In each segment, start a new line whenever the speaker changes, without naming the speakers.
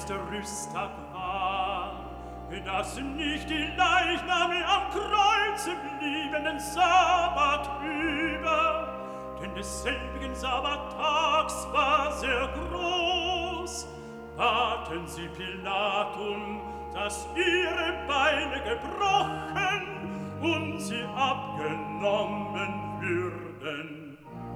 größte Rüsttag war, dass nicht die Leichname am Kreuze blieben den Sabbat über, denn des selbigen Sabbattags war sehr groß, baten sie Pilatum, dass ihre Beine gebrochen und sie abgenommen würden.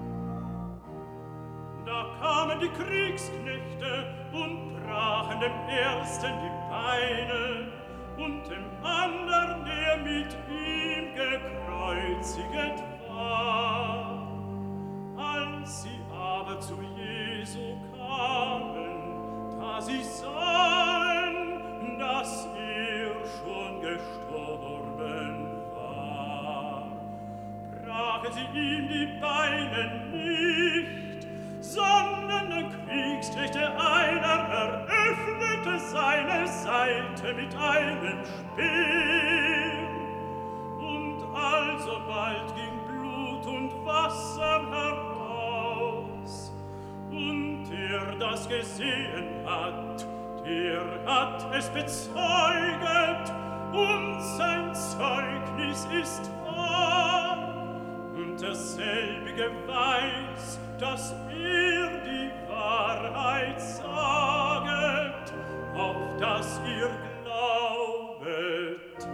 Da kamen die Kriegsknechte und brachen dem ersten die Beine und dem andern, der mit ihm gekreuziget war. Als sie aber zu Jesu kamen, da sie sahen, dass schon gestorben war, brachen sie ihm die Beine nicht, sondern der Kriegsknechte einer eröffnete seine Seite mit einem Speer. Und alsobald ging Blut und Wasser heraus. Und der das gesehen hat, der hat es bezeuget, und sein Zeugnis ist wahr. Und derselbige weiß, dass die Wahrheit saget, auf dass ihr glaubet.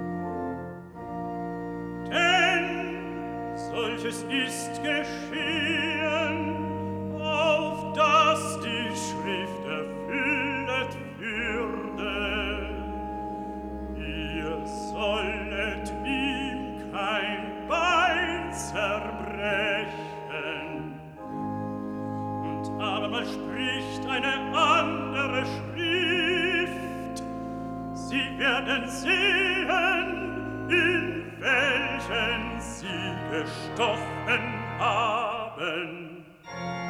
Denn solches ist geschehen, auf dass die Schrift erfüllet würde. Ihr sollet ihm kein Bein zerbrechen. Und abermal spricht eine andere Schrift, sie werden sehen, in welchen sie gestochen haben.